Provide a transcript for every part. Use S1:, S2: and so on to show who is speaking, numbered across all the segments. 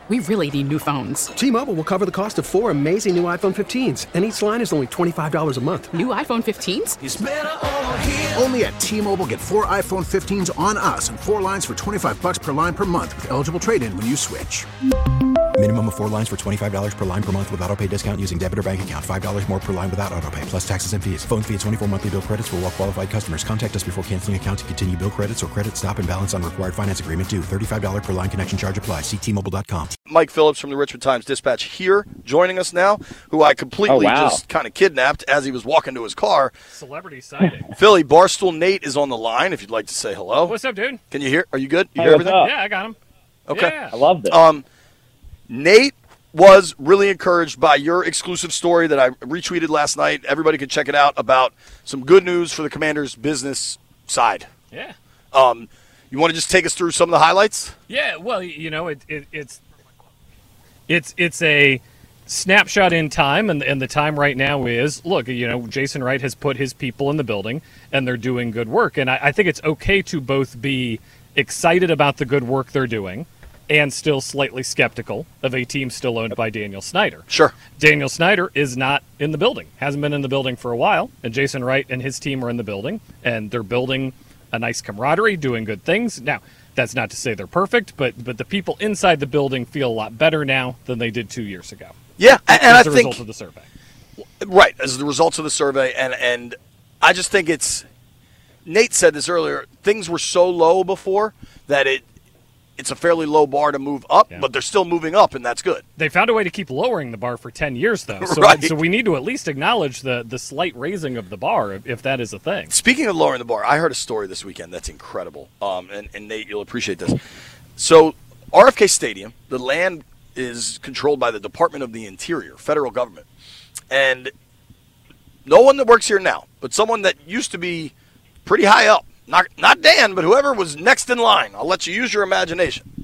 S1: We really need new phones.
S2: T-Mobile will cover the cost of 4 amazing new iPhone 15s, and each line is only $25 a month.
S1: New iPhone 15s?
S3: It's better over here.
S4: Only at T-Mobile, get 4 iPhone 15s on us and 4 lines for $25 per line per month with eligible trade-in when you switch.
S5: Minimum of 4 lines for $25 per line per month with autopay discount using debit or bank account. $5 more per line without autopay, plus taxes and fees. Phone fee at 24 monthly bill credits for well-qualified customers. Contact us before canceling account to continue bill credits or credit stop and balance on required finance agreement due. $35 per line connection charge applies. See T-Mobile.com.
S6: Mike Phillips from the Richmond Times-Dispatch here, joining us now, who I completely just kind of kidnapped as he was walking to his car.
S7: Celebrity sighting.
S6: Philly, Barstool Nate is on the line if you'd like to say hello.
S7: What's up, dude?
S6: Can you hear? Are you good? You
S8: Hey,
S6: hear
S8: what's
S6: everything?
S8: up?
S7: Yeah, I got him.
S6: Okay.
S7: Yeah.
S8: I loved it.
S6: Nate was really encouraged by your exclusive story that I retweeted last night. Everybody could check it out about some good news for the Commanders' business side.
S7: Yeah.
S6: You want to just take us through some of the highlights?
S7: Yeah, well, it's a snapshot in time, and the time right now is, look, Jason Wright has put his people in the building, and they're doing good work. And I think it's okay to both be excited about the good work they're doing and still slightly skeptical of a team still owned by Daniel Snyder.
S6: Sure.
S7: Daniel Snyder is not in the building, hasn't been in the building for a while, and Jason Wright and his team are in the building, and they're building a nice camaraderie, doing good things. Now, that's not to say they're perfect, but the people inside the building feel a lot better now than they did 2 years ago.
S6: Yeah, and I think...
S7: as a result of the survey.
S6: Right, as the results of the survey, and I just think it's... Nate said this earlier, things were so low before that it's a fairly low bar to move up, but they're still moving up, and that's good.
S7: They found a way to keep lowering the bar for 10 years, though. So,
S6: Right.
S7: so we need to at least acknowledge the slight raising of the bar, if that is a thing.
S6: Speaking of lowering the bar, I heard a story this weekend that's incredible, and Nate, you'll appreciate this. So RFK Stadium, the land is controlled by the Department of the Interior, federal government. And no one that works here now, but someone that used to be pretty high up, not Dan, but whoever was next in line. I'll let you use your imagination.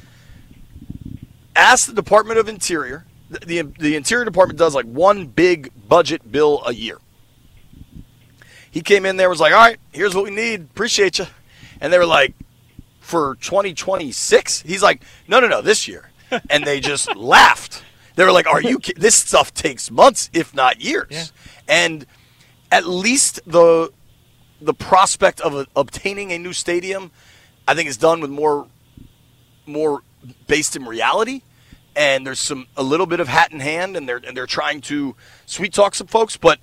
S6: Ask the Department of Interior. The Interior Department does like one big budget bill a year. He came in there, was like, all right, here's what we need. Appreciate you. And they were like, for 2026? He's like, no, this year. And they just laughed. They were like, are you kidding? This stuff takes months, if not years.
S7: Yeah.
S6: And at least the prospect of obtaining a new stadium, I think, is done with more based in reality. And there's a little bit of hat in hand, and they're trying to sweet talk some folks. But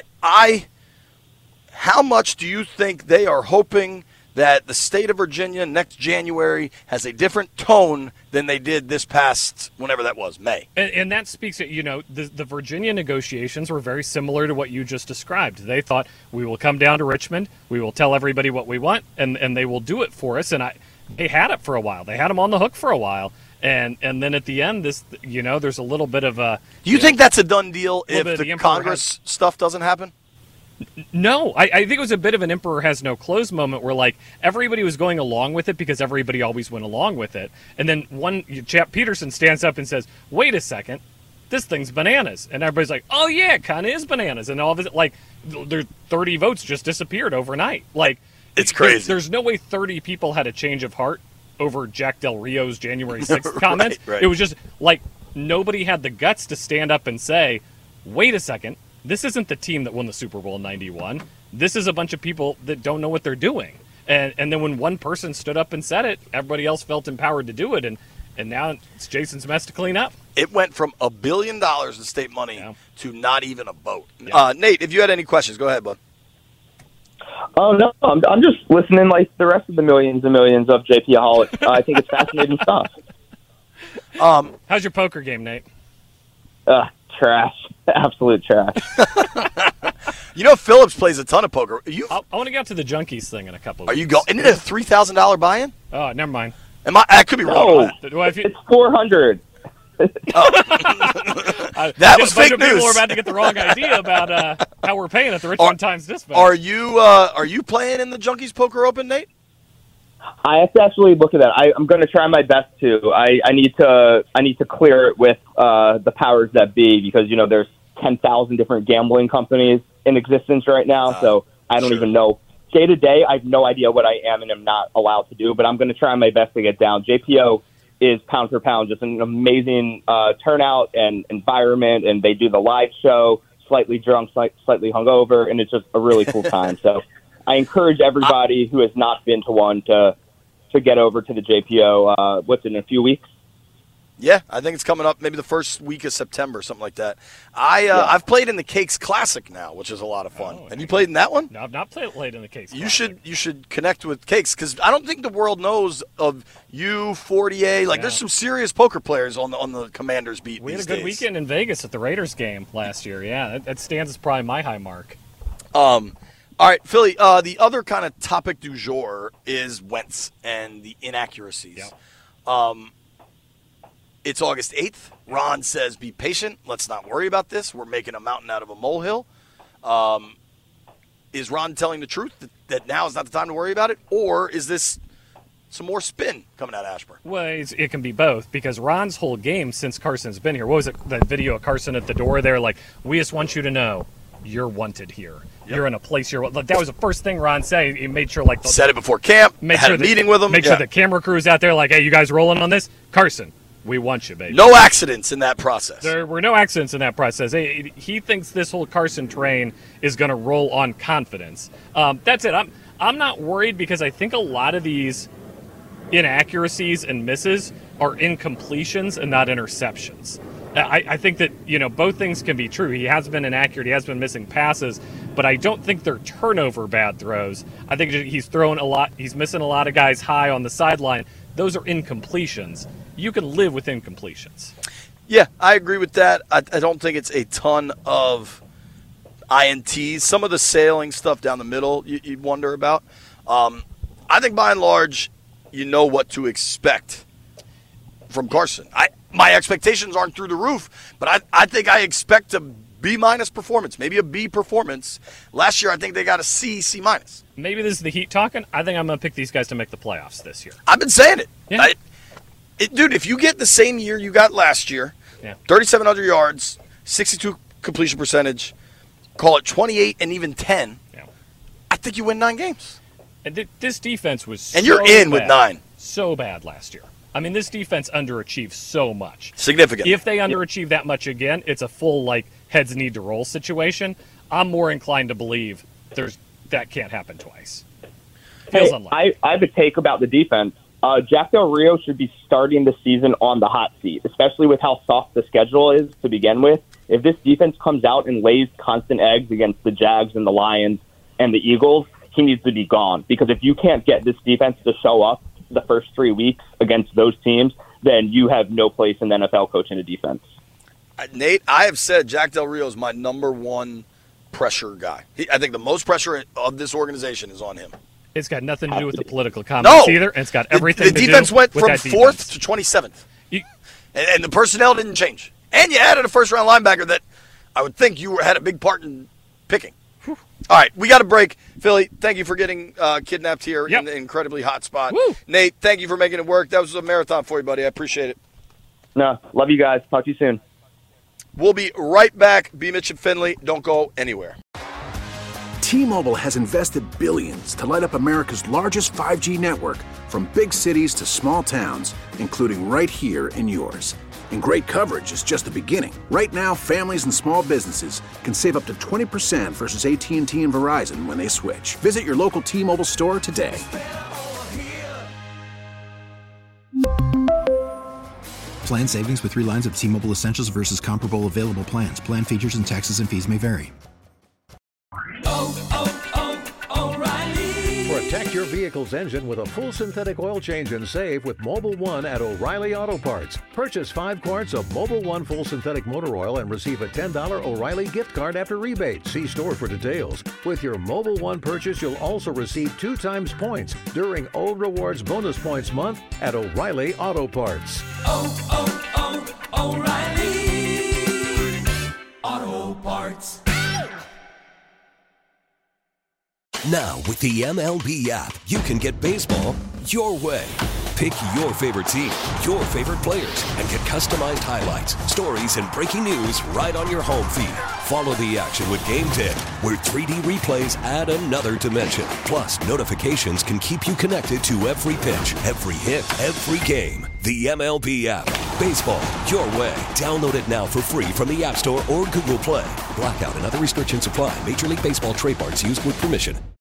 S6: how much do you think they are hoping that the state of Virginia next January has a different tone than they did this past, whenever that was, May?
S7: And that speaks to, the Virginia negotiations were very similar to what you just described. They thought, we will come down to Richmond, we will tell everybody what we want, and they will do it for us. And they had it for a while. They had them on the hook for a while. And then at the end, there's a little bit of a...
S6: Do you think that's a done deal if
S7: the
S6: the Congress stuff doesn't happen?
S7: No, I think it was a bit of an emperor has no clothes moment where, like, everybody was going along with it because everybody always went along with it. And then one chap, Peterson, stands up and says, wait a second, this thing's bananas. And everybody's like, oh, yeah, it kind of is bananas. And all of it, like, 30 votes just disappeared overnight. Like,
S6: it's crazy.
S7: There's no way 30 people had a change of heart over Jack Del Rio's January 6th comments.
S6: Right.
S7: It was just, like, nobody had the guts to stand up and say, wait a second, this isn't the team that won the Super Bowl in 91. This is a bunch of people that don't know what they're doing. And then when one person stood up and said it, everybody else felt empowered to do it. And now it's Jason's mess to clean up.
S6: It went from $1 billion in state money to not even a vote.
S7: Yeah.
S6: Nate, if you had any questions, go ahead, bud.
S8: Oh, no, I'm just listening like the rest of the millions and millions of JP Holic. I think it's fascinating stuff.
S7: How's your poker game, Nate?
S8: Trash. Absolute trash.
S6: Phillips plays a ton of poker.
S7: I want to get to the Junkies thing in a couple of
S6: Are
S7: weeks.
S6: you going? Isn't it a $3,000 buy-in?
S7: Oh, never mind.
S6: I could be wrong.
S8: No, it's 400.
S6: That was fake news.
S7: People are about to get the wrong idea about how we're paying at the Richmond Times-Dispatch.
S6: Are you playing in the Junkies Poker Open, Nate?
S8: I have to actually look at that. I'm going to try my best to. I need to clear it with the powers that be because there's 10,000 different gambling companies in existence right now. So I don't even know. Day to day, I have no idea what I am and am not allowed to do. But I'm going to try my best to get down. JPO is pound for pound just an amazing turnout and environment, and they do the live show, slightly drunk, slightly hungover, and it's just a really cool time. So I encourage everybody who has not been to one to get over to the JPO. What's in a few weeks?
S6: Yeah, I think it's coming up maybe the first week of September, something like that. I've played in the Cakes Classic now, which is a lot of fun. Have you played in that one?
S7: No, I've not played in the Cakes
S6: Classic.
S7: You
S6: You should connect with Cakes, because I don't think the world knows of you, 40A. There's some serious poker players on the Commanders beat
S7: We had
S6: these
S7: a good
S6: days.
S7: weekend in Vegas at the Raiders game last year. Yeah, that stands as probably my high mark.
S6: All right, Philly, the other kind of topic du jour is Wentz and the inaccuracies. Yeah. It's August 8th. Ron says, be patient. Let's not worry about this. We're making a mountain out of a molehill. Is Ron telling the truth that now is not the time to worry about it? Or is this some more spin coming out of Ashburn?
S7: Well, it can be both, because Ron's whole game since Carson's been here, what was it, that video of Carson at the door there, we just want you to know you're wanted here. Yep. You're in a place you're. That was the first thing Ron said. He made sure
S6: said it before camp. Had a meeting with him.
S7: Make sure the camera crew's out there hey, you guys rolling on this? Carson, we want you, baby.
S6: No accidents in that process.
S7: There were no accidents in that process. He thinks this whole Carson train is going to roll on confidence. That's it. I'm not worried, because I think a lot of these inaccuracies and misses are incompletions and not interceptions. I think that, both things can be true. He has been inaccurate. He has been missing passes, but I don't think they're turnover bad throws. I think he's throwing a lot. He's missing a lot of guys high on the sideline. Those are incompletions. You can live with incompletions.
S6: Yeah, I agree with that. I don't think it's a ton of INTs. Some of the sailing stuff down the middle you'd wonder about. I think by and large, you know what to expect from Carson. My expectations aren't through the roof, but I think I expect a B- performance, maybe a B performance. Last year, I think they got a C-.
S7: Maybe this is the Heat talking. I think I'm going to pick these guys to make the playoffs this year.
S6: I've been saying it.
S7: Yeah.
S6: Dude, if you get the same year you got last year, 3,700 yards, 62 completion percentage, call it 28 and even 10, I think you win 9 games.
S7: And this defense was
S6: and you're in with 9.
S7: So bad last year. I mean, this defense underachieved so much.
S6: Significant.
S7: If they underachieve that much again, it's a full, heads need to roll situation. I'm more inclined to believe that can't happen twice. Feels unlikely.
S8: I have a take about the defense. Jack Del Rio should be starting the season on the hot seat, especially with how soft the schedule is to begin with. If this defense comes out and lays constant eggs against the Jags and the Lions and the Eagles, he needs to be gone. Because if you can't get this defense to show up the first 3 weeks against those teams, then you have no place in the NFL coaching a defense.
S6: Nate, I have said Jack Del Rio is my number one pressure guy. I think the most pressure of this organization is on him.
S7: It's got nothing to do with the political comments either, and it's got everything to do with
S6: the defense went from
S7: that
S6: 4th to 27th. And the personnel didn't change. And you added a first-round linebacker that I would think you had a big part in picking. Whew. All right, we got a break. Philly, thank you for getting kidnapped here in the incredibly hot spot.
S7: Woo.
S6: Nate, thank you for making it work. That was a marathon for you, buddy. I appreciate it.
S8: No, love you guys. Talk to you soon.
S6: We'll be right back. B. Mitch and Finley, don't go anywhere.
S4: T-Mobile has invested billions to light up America's largest 5G network, from big cities to small towns, including right here in yours. And great coverage is just the beginning. Right now, families and small businesses can save up to 20% versus AT&T and Verizon when they switch. Visit your local T-Mobile store today.
S5: Plan savings with 3 lines of T-Mobile Essentials versus comparable available plans. Plan features and taxes and fees may vary.
S3: Protect your vehicle's engine with a full synthetic oil change and save with Mobil 1 at O'Reilly Auto Parts. Purchase 5 quarts of Mobil 1 full synthetic motor oil and receive a $10 O'Reilly gift card after rebate. See store for details. With your Mobil 1 purchase, you'll also receive 2 times points during O Rewards Bonus Points Month at O'Reilly Auto Parts.
S9: O'Reilly Auto Parts.
S10: Now, with the MLB app, you can get baseball your way. Pick your favorite team, your favorite players, and get customized highlights, stories, and breaking news right on your home feed. Follow the action with Game Day, where 3D replays add another dimension. Plus, notifications can keep you connected to every pitch, every hit, every game. The MLB app. Baseball, your way. Download it now for free from the App Store or Google Play. Blackout and other restrictions apply. Major League Baseball trademarks used with permission.